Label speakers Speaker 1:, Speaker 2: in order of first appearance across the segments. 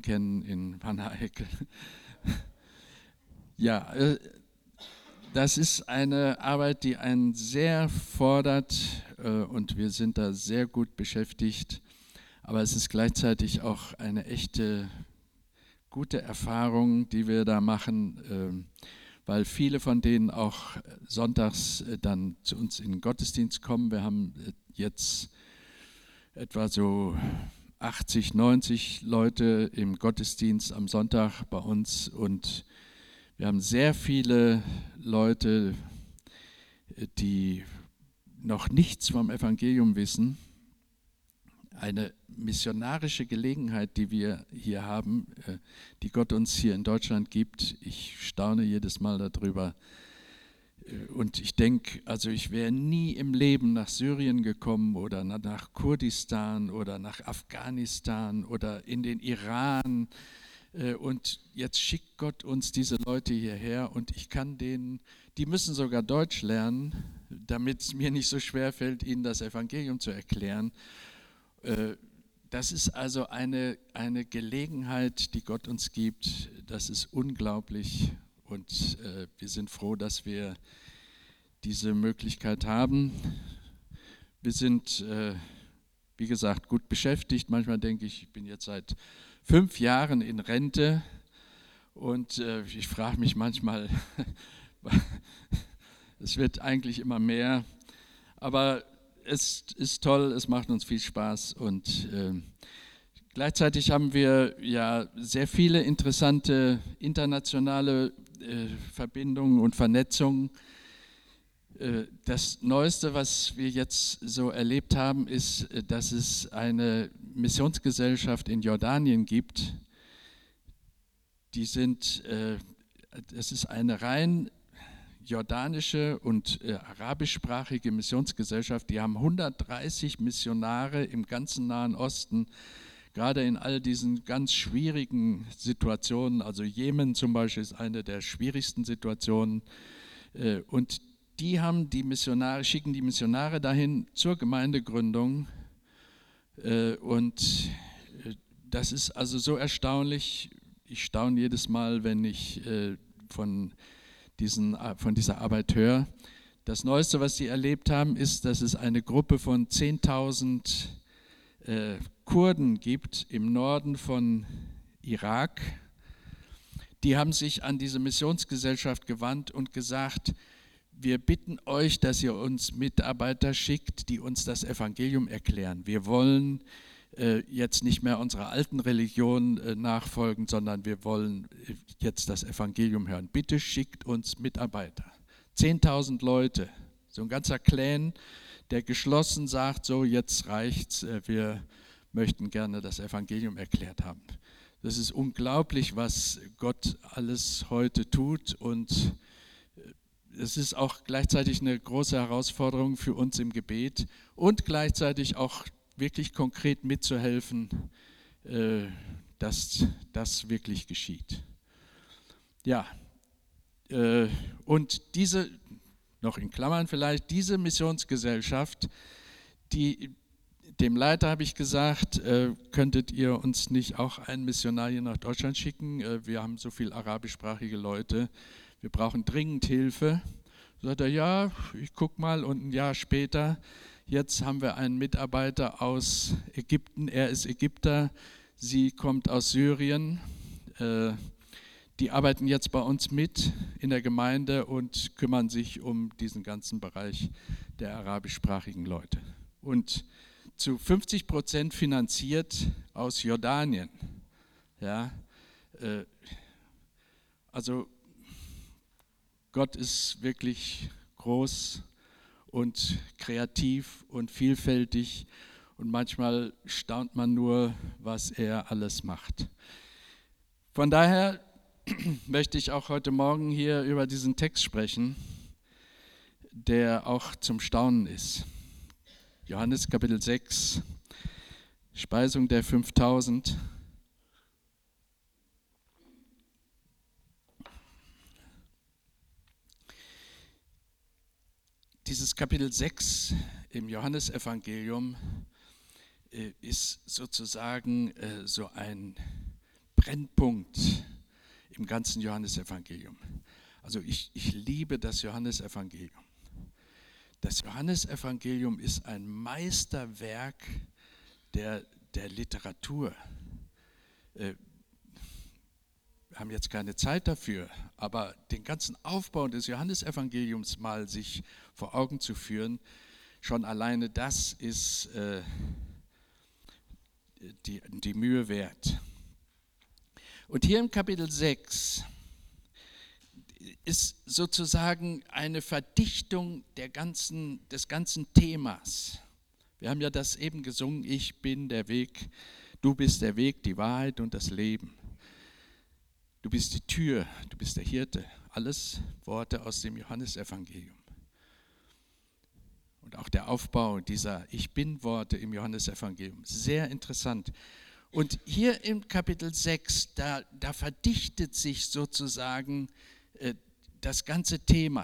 Speaker 1: kennen in Wanne-Eickel. Ja, das ist eine Arbeit, die einen sehr fordert und wir sind da sehr gut beschäftigt. Aber es ist gleichzeitig auch eine echte gute Erfahrung, die wir da machen, weil viele von denen auch sonntags dann zu uns in den Gottesdienst kommen. Wir haben jetzt etwa so 80, 90 Leute im Gottesdienst am Sonntag bei uns und wir haben sehr viele Leute, die noch nichts vom Evangelium wissen. Eine missionarische Gelegenheit, die wir hier haben, die Gott uns hier in Deutschland gibt. Ich staune jedes Mal darüber. Und ich denke, also ich wäre nie im Leben nach Syrien gekommen oder nach Kurdistan oder nach Afghanistan oder in den Iran. Und jetzt schickt Gott uns diese Leute hierher und ich kann denen, die müssen sogar Deutsch lernen, damit es mir nicht so schwer fällt, ihnen das Evangelium zu erklären. Das ist also eine Gelegenheit, die Gott uns gibt. Das ist unglaublich und wir sind froh, dass wir diese Möglichkeit haben. Wir sind, wie gesagt, gut beschäftigt. Manchmal denke ich, ich bin jetzt seit 5 Jahren in Rente und ich frage mich manchmal, es wird eigentlich immer mehr, aber es ist toll, es macht uns viel Spaß und gleichzeitig haben wir ja sehr viele interessante internationale Verbindungen und Vernetzungen. Das Neueste, was wir jetzt so erlebt haben, ist, dass es eine Missionsgesellschaft in Jordanien gibt. Es ist eine rein jordanische und arabischsprachige Missionsgesellschaft. Die haben 130 Missionare im ganzen Nahen Osten, gerade in all diesen ganz schwierigen Situationen. Also Jemen zum Beispiel ist eine der schwierigsten Situationen. Und die haben schicken die Missionare dahin zur Gemeindegründung. Und das ist also so erstaunlich. Ich staune jedes Mal, wenn ich von dieser Arbeit höre. Das Neueste, was sie erlebt haben, ist, dass es eine Gruppe von 10.000 Kurden gibt im Norden von Irak. Die haben sich an diese Missionsgesellschaft gewandt und gesagt, wir bitten euch, dass ihr uns Mitarbeiter schickt, die uns das Evangelium erklären. Wir wollen jetzt nicht mehr unserer alten Religion nachfolgen, sondern wir wollen jetzt das Evangelium hören. Bitte schickt uns Mitarbeiter. 10.000 Leute, so ein ganzer Clan, der geschlossen sagt, so jetzt reicht's, wir möchten gerne das Evangelium erklärt haben. Das ist unglaublich, was Gott alles heute tut und es ist auch gleichzeitig eine große Herausforderung für uns im Gebet und gleichzeitig auch wirklich konkret mitzuhelfen, dass das wirklich geschieht. Ja, und diese, noch in Klammern vielleicht, diese Missionsgesellschaft, dem Leiter habe ich gesagt, könntet ihr uns nicht auch einen Missionar hier nach Deutschland schicken? Wir haben so viele arabischsprachige Leute, wir brauchen dringend Hilfe. Da sagt er, ja, ich gucke mal und ein Jahr später, jetzt haben wir einen Mitarbeiter aus Ägypten, er ist Ägypter, sie kommt aus Syrien, die arbeiten jetzt bei uns mit in der Gemeinde und kümmern sich um diesen ganzen Bereich der arabischsprachigen Leute. Und zu 50% finanziert aus Jordanien. Ja, also Gott ist wirklich groß und kreativ und vielfältig und manchmal staunt man nur, was er alles macht. Von daher möchte ich auch heute Morgen hier über diesen Text sprechen, der auch zum Staunen ist. Johannes Kapitel 6, Speisung der 5000. Dieses Kapitel 6 im Johannesevangelium ist sozusagen so ein Brennpunkt im ganzen Johannesevangelium. Also ich liebe das Johannesevangelium. Das Johannesevangelium ist ein Meisterwerk der Literatur. Wir haben jetzt keine Zeit dafür, aber den ganzen Aufbau des Johannesevangeliums mal sich vor Augen zu führen, schon alleine das ist die Mühe wert. Und hier im Kapitel 6 ist sozusagen eine Verdichtung des ganzen Themas. Wir haben ja das eben gesungen, ich bin der Weg, du bist der Weg, die Wahrheit und das Leben. Du bist die Tür, du bist der Hirte. Alles Worte aus dem Johannesevangelium. Und auch der Aufbau dieser Ich Bin-Worte im Johannesevangelium. Sehr interessant. Und hier im Kapitel 6, da verdichtet sich sozusagen das ganze Thema.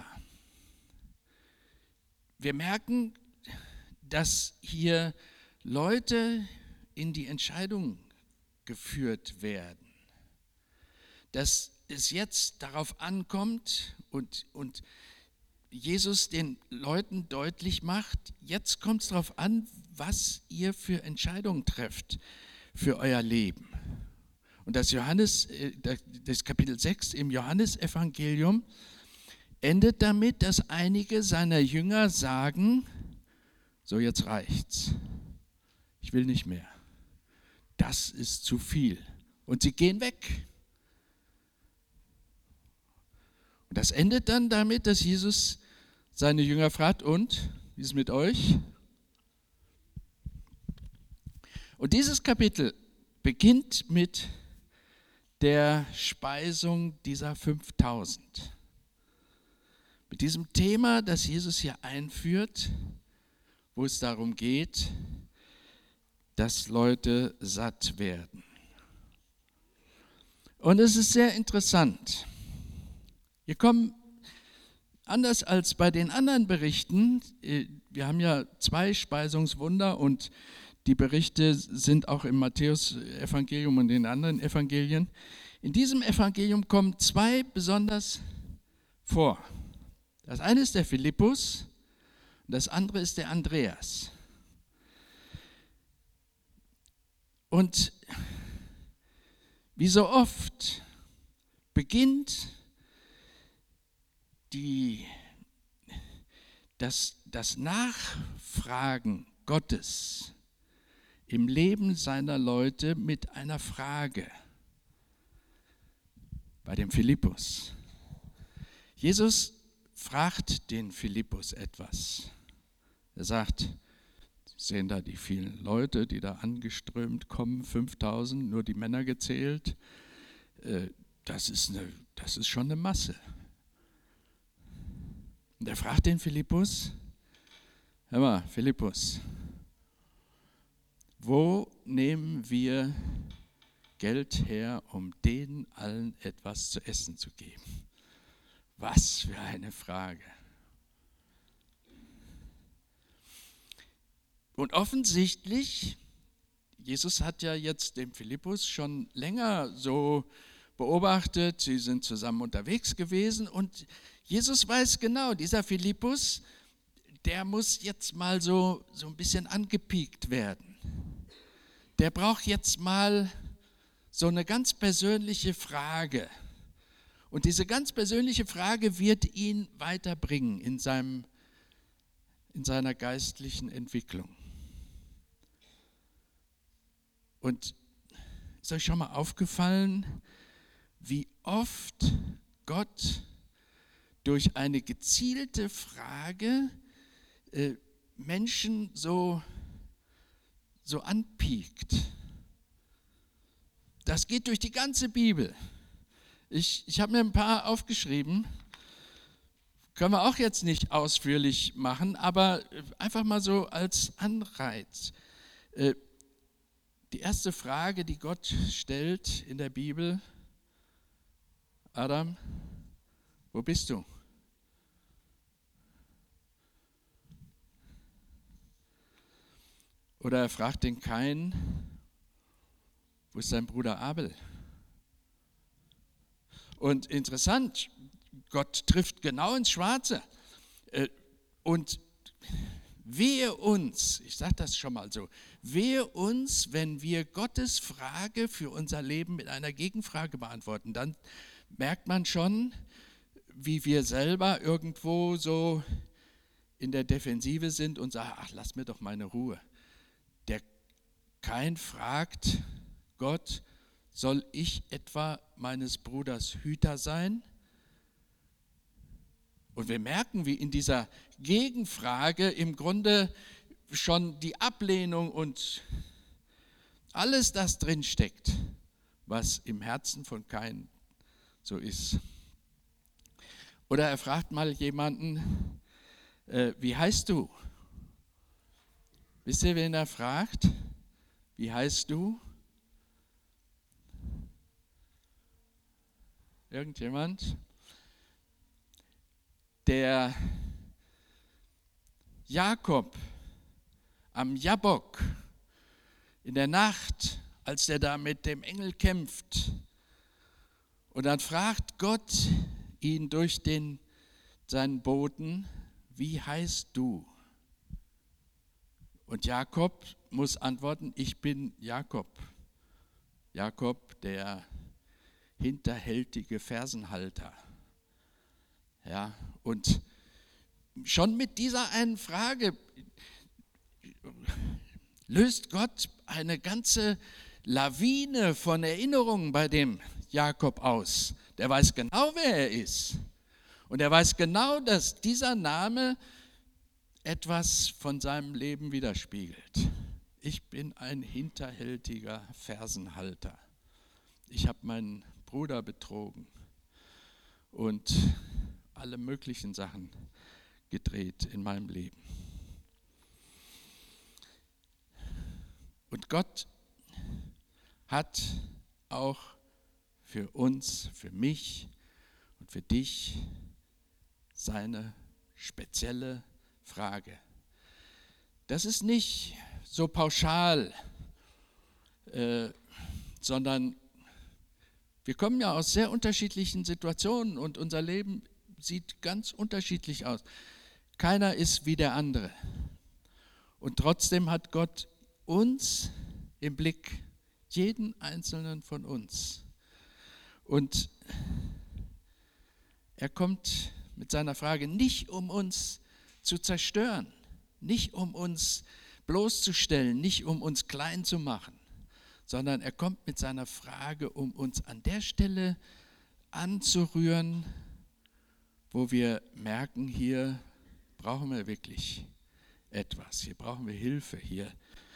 Speaker 1: Wir merken, dass hier Leute in die Entscheidung geführt werden. Dass es jetzt darauf ankommt und Jesus den Leuten deutlich macht, jetzt kommt es darauf an, was ihr für Entscheidungen trefft für euer Leben. Und das Kapitel 6 im Johannesevangelium endet damit, dass einige seiner Jünger sagen, so jetzt reicht's, ich will nicht mehr, das ist zu viel. Und sie gehen weg. Und das endet dann damit, dass Jesus seine Jünger fragt, und, wie ist es mit euch? Und dieses Kapitel beginnt mit der Speisung dieser 5000. Mit diesem Thema, das Jesus hier einführt, wo es darum geht, dass Leute satt werden. Und es ist sehr interessant. Hier kommen, anders als bei den anderen Berichten, wir haben ja 2 Speisungswunder und die Berichte sind auch im Matthäus-Evangelium und in den anderen Evangelien. In diesem Evangelium kommen 2 besonders vor. Das eine ist der Philippus und das andere ist der Andreas. Und wie so oft beginnt das Nachfragen Gottes im Leben seiner Leute mit einer Frage. Bei dem Philippus. Jesus fragt den Philippus etwas. Er sagt, Sie sehen da die vielen Leute, die da angeströmt kommen, 5000, nur die Männer gezählt. Das ist schon eine Masse. Und er fragt den Philippus, hör mal, Philippus, wo nehmen wir Geld her, um denen allen etwas zu essen zu geben? Was für eine Frage. Und offensichtlich, Jesus hat ja jetzt den Philippus schon länger so beobachtet, sie sind zusammen unterwegs gewesen und Jesus weiß genau, dieser Philippus, der muss jetzt mal so ein bisschen angepiekt werden. Der braucht jetzt mal so eine ganz persönliche Frage. Und diese ganz persönliche Frage wird ihn weiterbringen in seiner geistlichen Entwicklung. Und ist euch schon mal aufgefallen, wie oft Gott durch eine gezielte Frage Menschen so anpiekt? Das geht durch die ganze Bibel. Ich habe mir ein paar aufgeschrieben, können wir auch jetzt nicht ausführlich machen, aber einfach mal so als Anreiz. Die erste Frage, die Gott stellt in der Bibel, Adam, wo bist du? Oder er fragt den Kain, wo ist sein Bruder Abel? Und interessant, Gott trifft genau ins Schwarze. Und wehe uns, ich sage das schon mal so, wehe uns, wenn wir Gottes Frage für unser Leben mit einer Gegenfrage beantworten. Dann merkt man schon, wie wir selber irgendwo so in der Defensive sind und sagen, ach, lass mir doch meine Ruhe. Der Kain fragt Gott, soll ich etwa meines Bruders Hüter sein? Und wir merken, wie in dieser Gegenfrage im Grunde schon die Ablehnung und alles das drinsteckt, was im Herzen von Kain so ist. Oder er fragt mal jemanden, wie heißt du? Wisst ihr, wen er fragt? Wie heißt du? Irgendjemand? Der Jakob am Jabbok in der Nacht, als er da mit dem Engel kämpft, und dann fragt Gott ihn durch seinen Boten, wie heißt du? Und Jakob muss antworten, ich bin Jakob. Jakob, der hinterhältige Fersenhalter. Ja, und schon mit dieser einen Frage löst Gott eine ganze Lawine von Erinnerungen bei dem Jakob aus. Der weiß genau, wer er ist. Und er weiß genau, dass dieser Name etwas von seinem Leben widerspiegelt. Ich bin ein hinterhältiger Fersenhalter. Ich habe meinen Bruder betrogen und alle möglichen Sachen gedreht in meinem Leben. Und Gott hat auch für uns, für mich und für dich seine spezielle Frage. Das ist nicht so pauschal, sondern wir kommen ja aus sehr unterschiedlichen Situationen und unser Leben sieht ganz unterschiedlich aus. Keiner ist wie der andere. Und trotzdem hat Gott uns im Blick, jeden einzelnen von uns. Und er kommt mit seiner Frage nicht, um uns zu zerstören, nicht um uns bloßzustellen, nicht um uns klein zu machen, sondern er kommt mit seiner Frage, um uns an der Stelle anzurühren, wo wir merken, hier brauchen wir wirklich etwas, hier brauchen wir Hilfe, hier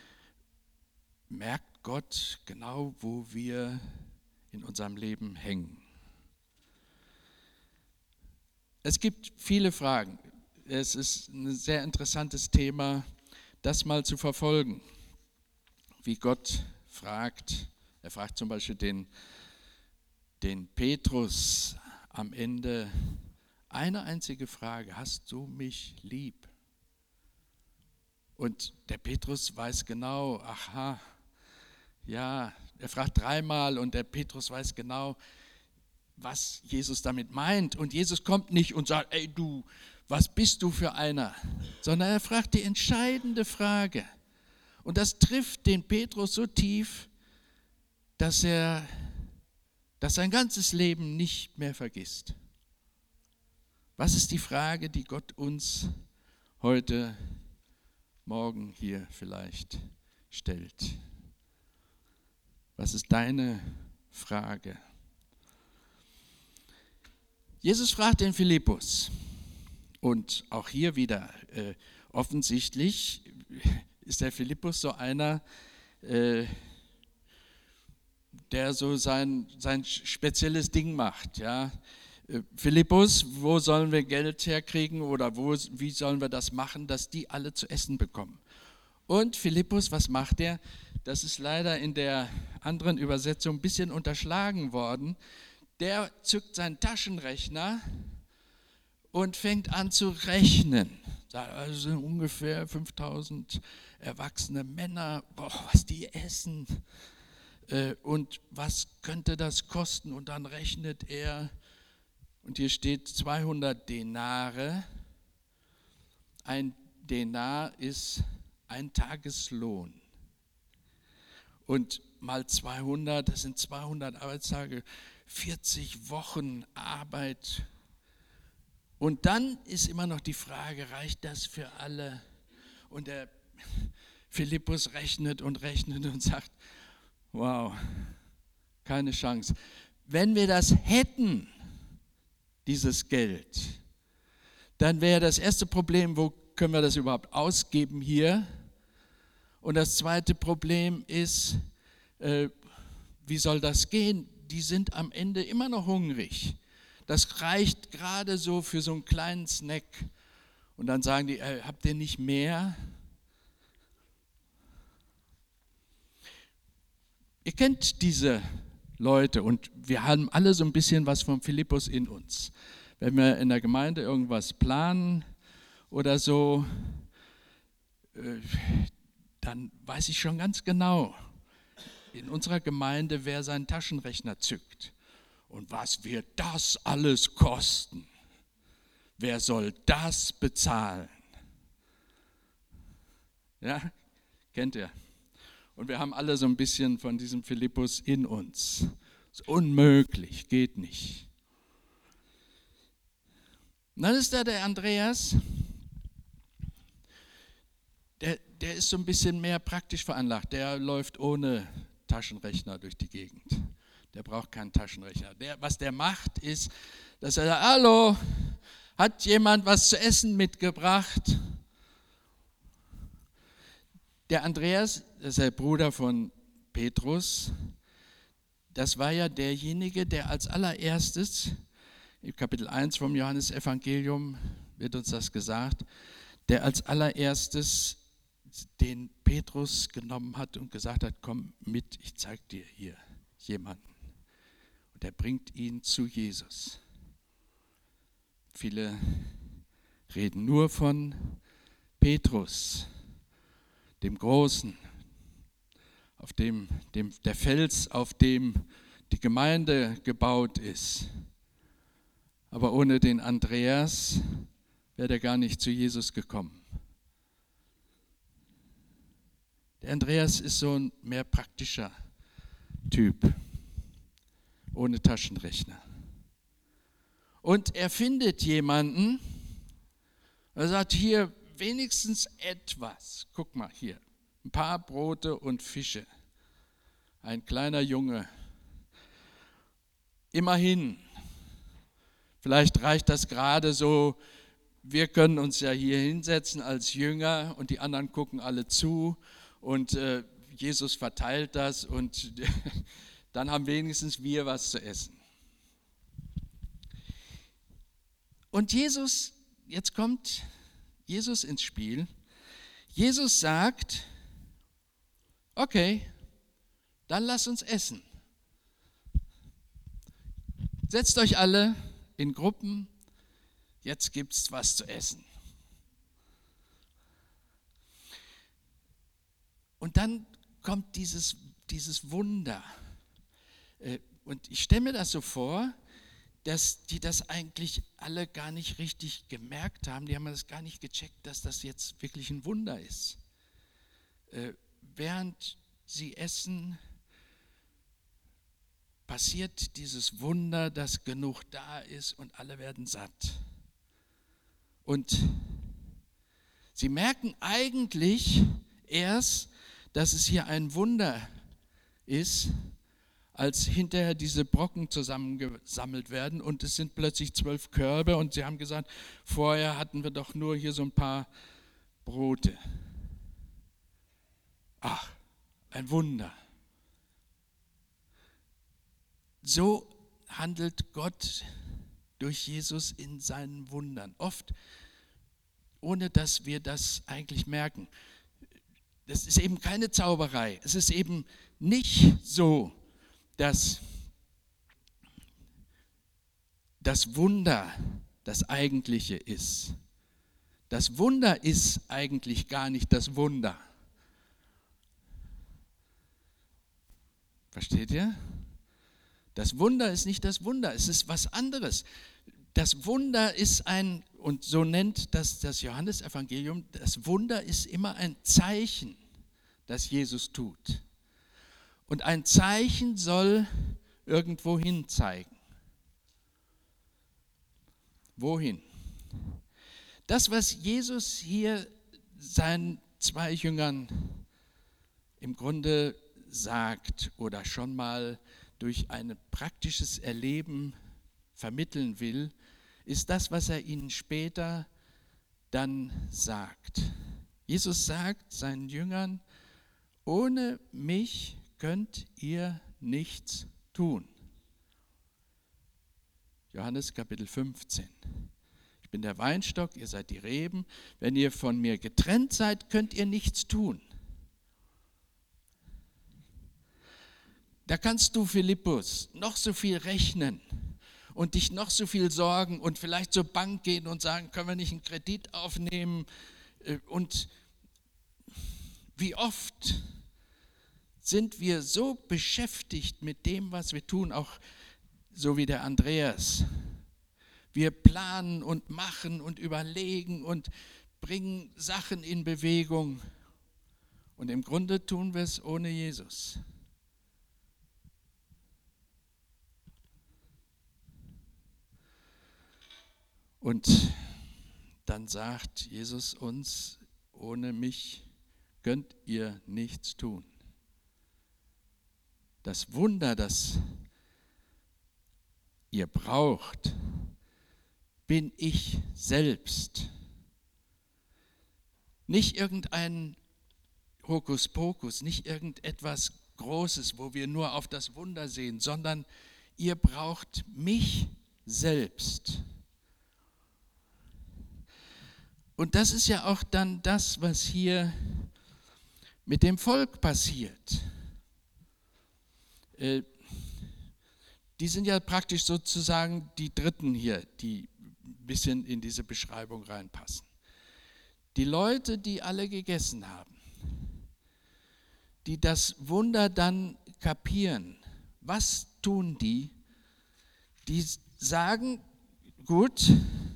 Speaker 1: merkt Gott genau, wo wir in unserem Leben hängen. Es gibt viele Fragen. Es ist ein sehr interessantes Thema, das mal zu verfolgen, wie Gott fragt. Er fragt zum Beispiel den Petrus am Ende eine einzige Frage: Hast du mich lieb? Und der Petrus weiß genau, aha, ja, er fragt dreimal und der Petrus weiß genau, was Jesus damit meint. Und Jesus kommt nicht und sagt, ey du, was bist du für einer? Sondern er fragt die entscheidende Frage. Und das trifft den Petrus so tief, dass er sein ganzes Leben nicht mehr vergisst. Was ist die Frage, die Gott uns heute Morgen hier vielleicht stellt? Was ist deine Frage? Jesus fragt den Philippus, und auch hier wieder offensichtlich ist der Philippus so einer, der so sein spezielles Ding macht. Ja? Philippus, wo sollen wir Geld herkriegen oder wie sollen wir das machen, dass die alle zu essen bekommen? Und Philippus, was macht er? Das ist leider in der anderen Übersetzung ein bisschen unterschlagen worden. Der zückt seinen Taschenrechner und fängt an zu rechnen. Also sind ungefähr 5000 erwachsene Männer, was die essen. Und was könnte das kosten? Und dann rechnet er, und hier steht 200 Denare. Ein Denar ist ein Tageslohn. Und mal 200, das sind 200 Arbeitstage, 40 Wochen Arbeit. Und dann ist immer noch die Frage, reicht das für alle? Und der Philippus rechnet und sagt, wow, keine Chance. Wenn wir das hätten, dieses Geld, dann wäre das erste Problem, wo können wir das überhaupt ausgeben hier? Und das zweite Problem ist, wie soll das gehen? Die sind am Ende immer noch hungrig. Das reicht gerade so für so einen kleinen Snack. Und dann sagen die, habt ihr nicht mehr? Ihr kennt diese Leute und wir haben alle so ein bisschen was von Philippus in uns. Wenn wir in der Gemeinde irgendwas planen oder so, dann weiß ich schon ganz genau, in unserer Gemeinde, wer seinen Taschenrechner zückt. Und was wird das alles kosten? Wer soll das bezahlen? Ja, kennt ihr? Und wir haben alle so ein bisschen von diesem Philippus in uns. Ist unmöglich, geht nicht. Und dann ist da der Andreas, der ist so ein bisschen mehr praktisch veranlagt. Der läuft ohne Taschenrechner durch die Gegend. Der braucht keinen Taschenrechner. Was der macht, ist, dass er sagt, hallo, hat jemand was zu essen mitgebracht? Der Andreas, das ist der Bruder von Petrus, das war ja derjenige, der als allererstes, im Kapitel 1 vom Johannesevangelium wird uns das gesagt, der als allererstes den Petrus genommen hat und gesagt hat, komm mit, ich zeige dir hier jemanden. Und er bringt ihn zu Jesus. Viele reden nur von Petrus, dem Großen, auf dem der Fels, auf dem die Gemeinde gebaut ist. Aber ohne den Andreas wäre er gar nicht zu Jesus gekommen. Der Andreas ist so ein mehr praktischer Typ, ohne Taschenrechner. Und er findet jemanden, er sagt, hier wenigstens etwas. Guck mal hier, ein paar Brote und Fische. Ein kleiner Junge. Immerhin, vielleicht reicht das gerade so, wir können uns ja hier hinsetzen als Jünger und die anderen gucken alle zu und Jesus verteilt das und dann haben wenigstens wir was zu essen. Und Jesus, jetzt kommt Jesus ins Spiel. Jesus sagt, okay, dann lasst uns essen. Setzt euch alle in Gruppen, jetzt gibt es was zu essen. Und dann kommt dieses Wunder. Und ich stelle mir das so vor, dass die das eigentlich alle gar nicht richtig gemerkt haben. Die haben das gar nicht gecheckt, dass das jetzt wirklich ein Wunder ist. Während sie essen, passiert dieses Wunder, dass genug da ist und alle werden satt. Und sie merken eigentlich erst, dass es hier ein Wunder ist, als hinterher diese Brocken zusammengesammelt werden und es sind plötzlich 12 Körbe und sie haben gesagt, vorher hatten wir doch nur hier so ein paar Brote. Ach, ein Wunder. So handelt Gott durch Jesus in seinen Wundern. Oft, ohne dass wir das eigentlich merken. Das ist eben keine Zauberei. Es ist eben nicht so, dass das Wunder das Eigentliche ist. Das Wunder ist eigentlich gar nicht das Wunder. Versteht ihr? Das Wunder ist nicht das Wunder, es ist was anderes. Das Wunder ist und so nennt das Johannesevangelium, das Wunder ist immer ein Zeichen, das Jesus tut. Und ein Zeichen soll irgendwo hin zeigen. Wohin? Das, was Jesus hier seinen 2 Jüngern im Grunde sagt oder schon mal durch ein praktisches Erleben vermitteln will, ist das, was er ihnen später dann sagt. Jesus sagt seinen Jüngern, ohne mich könnt ihr nichts tun. Johannes Kapitel 15. Ich bin der Weinstock, ihr seid die Reben. Wenn ihr von mir getrennt seid, könnt ihr nichts tun. Da kannst du, Philippus, noch so viel rechnen und dich noch so viel sorgen und vielleicht zur Bank gehen und sagen, können wir nicht einen Kredit aufnehmen? Und wie oft sind wir so beschäftigt mit dem, was wir tun, auch so wie der Andreas. Wir planen und machen und überlegen und bringen Sachen in Bewegung. Und im Grunde tun wir es ohne Jesus. Und dann sagt Jesus uns, ohne mich könnt ihr nichts tun. Das Wunder, das ihr braucht, bin ich selbst. Nicht irgendein Hokuspokus, nicht irgendetwas Großes, wo wir nur auf das Wunder sehen, sondern ihr braucht mich selbst. Und das ist ja auch dann das, was hier mit dem Volk passiert. Die sind ja praktisch sozusagen die Dritten hier, die ein bisschen in diese Beschreibung reinpassen. Die Leute, die alle gegessen haben, die das Wunder dann kapieren, was tun die? Die sagen, gut,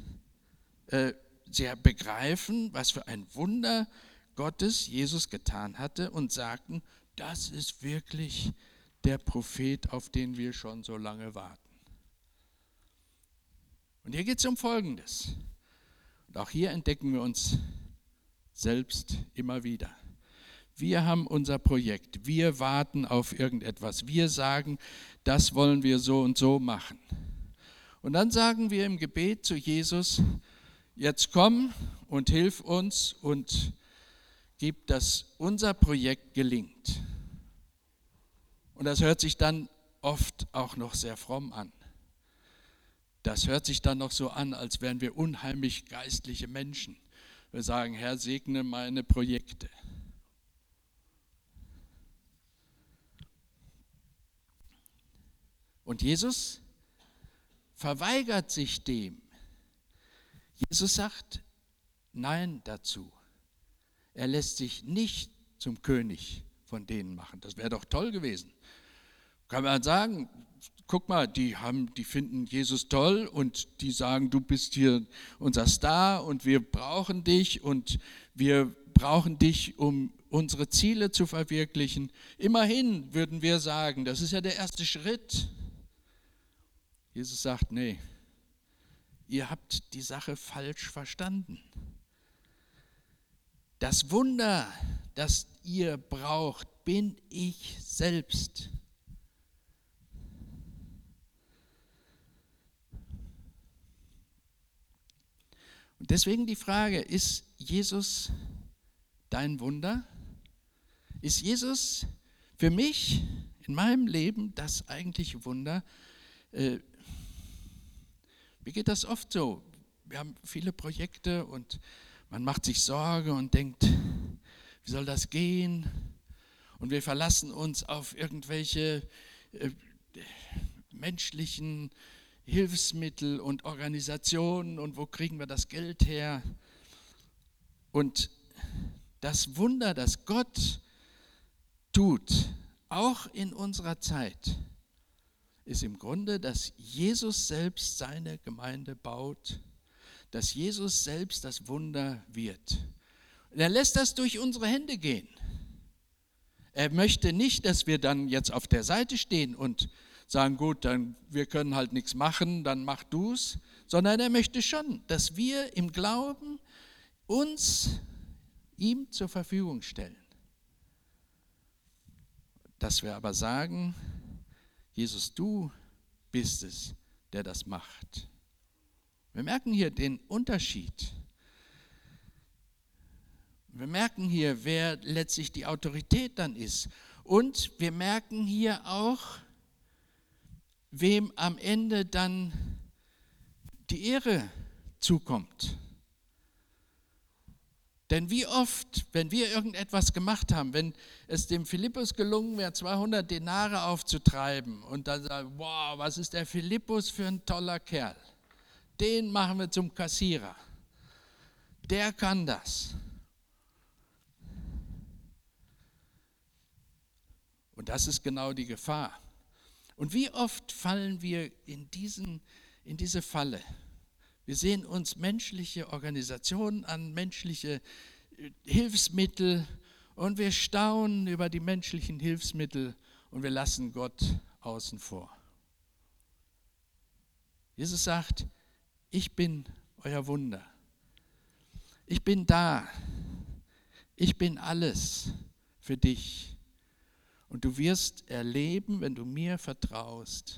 Speaker 1: sie begreifen, was für ein Wunder Gottes Jesus getan hatte und sagten, das ist wirklich der Prophet, auf den wir schon so lange warten. Und hier geht es um Folgendes. Und auch hier entdecken wir uns selbst immer wieder. Wir haben unser Projekt, wir warten auf irgendetwas, wir sagen, das wollen wir so und so machen. Und dann sagen wir im Gebet zu Jesus, jetzt komm und hilf uns und gib, dass unser Projekt gelingt. Und das hört sich dann oft auch noch sehr fromm an. Das hört sich dann noch so an, als wären wir unheimlich geistliche Menschen. Wir sagen, Herr, segne meine Projekte. Und Jesus verweigert sich dem. Jesus sagt Nein dazu. Er lässt sich nicht zum König von denen machen. Das wäre doch toll gewesen. Kann man sagen, guck mal, die finden Jesus toll und die sagen, du bist hier unser Star und wir brauchen dich, um unsere Ziele zu verwirklichen. Immerhin würden wir sagen, das ist ja der erste Schritt. Jesus sagt, nee, ihr habt die Sache falsch verstanden. Das Wunder, das ihr braucht, bin ich selbst. Und deswegen die Frage, ist Jesus dein Wunder? Ist Jesus für mich in meinem Leben das eigentliche Wunder? Mir geht das oft so. Wir haben viele Projekte und man macht sich Sorge und denkt, wie soll das gehen? Und wir verlassen uns auf irgendwelche menschlichen Hilfsmittel und Organisationen und wo kriegen wir das Geld her? Und das Wunder, das Gott tut, auch in unserer Zeit, ist im Grunde, dass Jesus selbst seine Gemeinde baut, dass Jesus selbst das Wunder wird. Und er lässt das durch unsere Hände gehen. Er möchte nicht, dass wir dann jetzt auf der Seite stehen und sagen, gut, dann wir können halt nichts machen, dann mach du's, sondern er möchte schon, dass wir im Glauben uns ihm zur Verfügung stellen. Dass wir aber sagen, Jesus, du bist es, der das macht. Wir merken hier den Unterschied. Wir merken hier, wer letztlich die Autorität dann ist. Und wir merken hier auch, wem am Ende dann die Ehre zukommt. Denn wie oft, wenn wir irgendetwas gemacht haben, wenn es dem Philippus gelungen wäre, 200 Denare aufzutreiben und dann sagen, wow, was ist der Philippus für ein toller Kerl. Den machen wir zum Kassierer. Der kann das. Und das ist genau die Gefahr. Und wie oft fallen wir in diese Falle? Wir sehen uns menschliche Organisationen an, menschliche Hilfsmittel und wir staunen über die menschlichen Hilfsmittel und wir lassen Gott außen vor. Jesus sagt, ich bin euer Wunder. Ich bin da. Ich bin alles für dich. Und du wirst erleben, wenn du mir vertraust,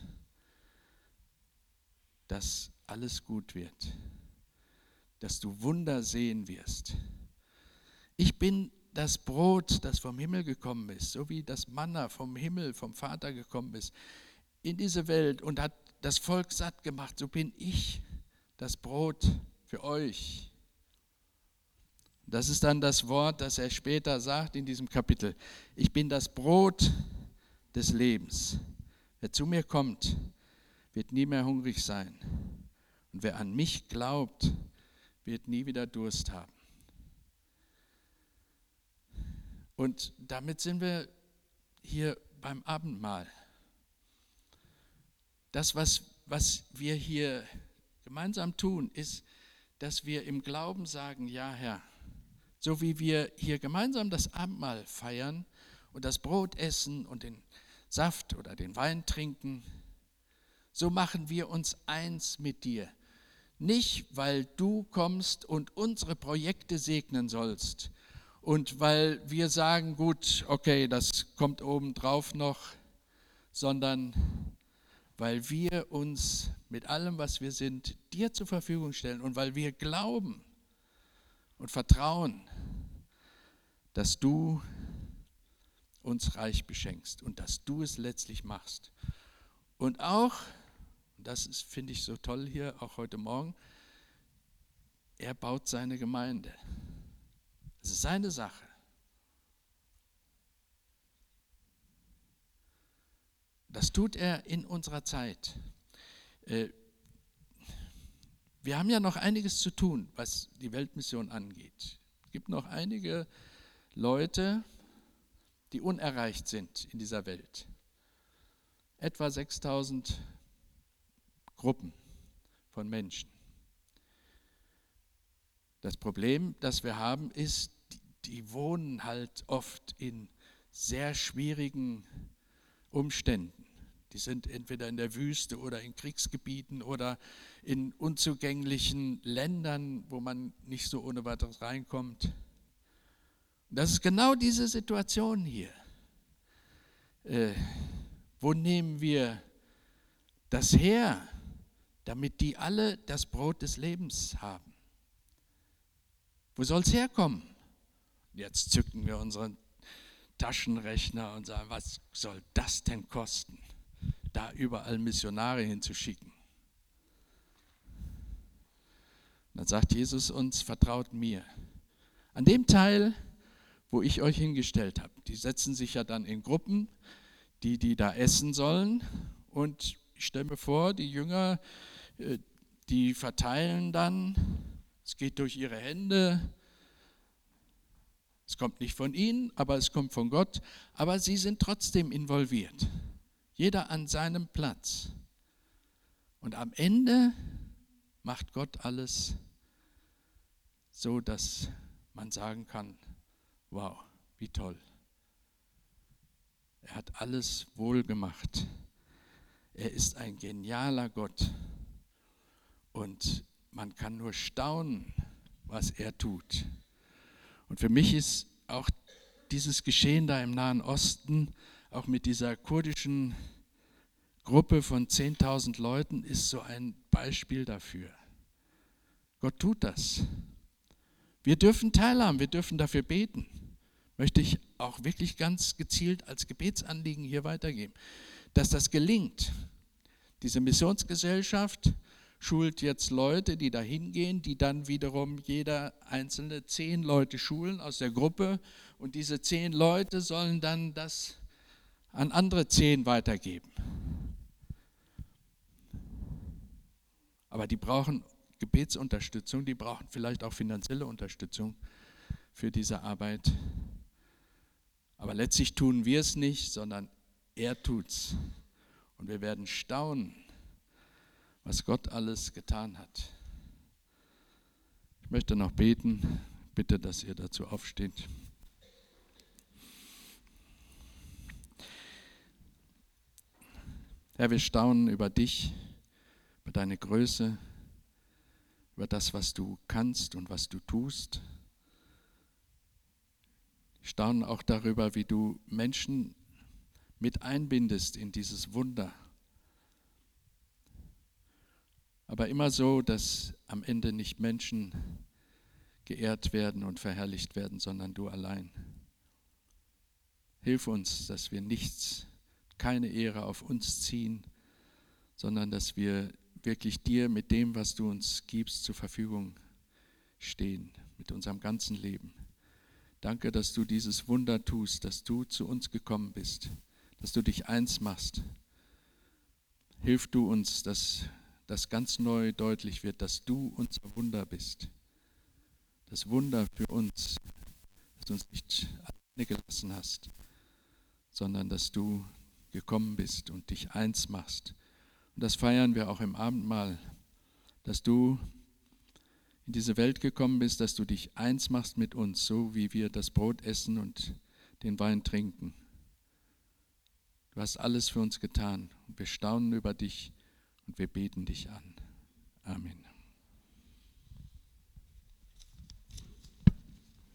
Speaker 1: dass alles gut wird, dass du Wunder sehen wirst. Ich bin das Brot, das vom Himmel gekommen ist, so wie das Manna vom Himmel, vom Vater gekommen ist, in diese Welt und hat das Volk satt gemacht, so bin ich das Brot für euch. Das ist dann das Wort, das er später sagt in diesem Kapitel. Ich bin das Brot des Lebens. Wer zu mir kommt, wird nie mehr hungrig sein. Und wer an mich glaubt, wird nie wieder Durst haben. Und damit sind wir hier beim Abendmahl. Das, was wir hier gemeinsam tun, ist, dass wir im Glauben sagen, ja Herr, so wie wir hier gemeinsam das Abendmahl feiern und das Brot essen und den Saft oder den Wein trinken, so machen wir uns eins mit dir. Nicht, weil du kommst und unsere Projekte segnen sollst und weil wir sagen, gut, okay, das kommt obendrauf noch, sondern weil wir uns mit allem, was wir sind, dir zur Verfügung stellen und weil wir glauben und vertrauen, dass du uns reich beschenkst und dass du es letztlich machst. Und auch, das finde ich so toll hier, auch heute Morgen, er baut seine Gemeinde. Es ist seine Sache. Das tut er in unserer Zeit. Wir haben ja noch einiges zu tun, was die Weltmission angeht. Es gibt noch einige Leute, die unerreicht sind in dieser Welt. Etwa 6000 Gruppen von Menschen. Das Problem, das wir haben, ist, die wohnen halt oft in sehr schwierigen Umständen. Die sind entweder in der Wüste oder in Kriegsgebieten oder in unzugänglichen Ländern, wo man nicht so ohne weiteres reinkommt. Und das ist genau diese Situation hier. Wo nehmen wir das her, damit die alle das Brot des Lebens haben? Wo soll es herkommen? Jetzt zücken wir unseren Taschenrechner und sagen, was soll das denn kosten, da überall Missionare hinzuschicken? Und dann sagt Jesus uns, vertraut mir. An dem Teil, wo ich euch hingestellt habe, die setzen sich ja dann in Gruppen, die da essen sollen. Und ich stelle mir vor, die Jünger, die verteilen dann, es geht durch ihre Hände. Es kommt nicht von ihnen, aber es kommt von Gott. Aber sie sind trotzdem involviert. Jeder an seinem Platz. Und am Ende macht Gott alles so, dass man sagen kann, wow, wie toll. Er hat alles wohl gemacht. Er ist ein genialer Gott. Und man kann nur staunen, was er tut. Und für mich ist auch dieses Geschehen da im Nahen Osten, auch mit dieser kurdischen Gruppe von 10.000 Leuten, ist so ein Beispiel dafür. Gott tut das. Wir dürfen teilhaben, wir dürfen dafür beten. Möchte ich auch wirklich ganz gezielt als Gebetsanliegen hier weitergeben, dass das gelingt. Diese Missionsgesellschaft schult jetzt Leute, die da hingehen, die dann wiederum jeder einzelne 10 Leute schulen aus der Gruppe und diese 10 Leute sollen dann das an andere 10 weitergeben. Aber die brauchen Gebetsunterstützung, die brauchen vielleicht auch finanzielle Unterstützung für diese Arbeit. Aber letztlich tun wir es nicht, sondern er tut's. Und wir werden staunen, was Gott alles getan hat. Ich möchte noch beten. Bitte, dass ihr dazu aufsteht. Herr, wir staunen über dich, über deine Größe, über das, was du kannst und was du tust. Wir staunen auch darüber, wie du Menschen mit einbindest in dieses Wunder. Aber immer so, dass am Ende nicht Menschen geehrt werden und verherrlicht werden, sondern du allein. Hilf uns, dass wir keine Ehre auf uns ziehen, sondern dass wir wirklich dir mit dem, was du uns gibst, zur Verfügung stehen, mit unserem ganzen Leben. Danke, dass du dieses Wunder tust, dass du zu uns gekommen bist, dass du dich eins machst. Hilf du uns, dass das ganz neu deutlich wird, dass du unser Wunder bist. Das Wunder für uns, dass du uns nicht alleine gelassen hast, sondern dass du gekommen bist und dich eins machst. Und das feiern wir auch im Abendmahl, dass du in diese Welt gekommen bist, dass du dich eins machst mit uns, so wie wir das Brot essen und den Wein trinken. Du hast alles für uns getan und wir staunen über dich und wir beten dich an. Amen.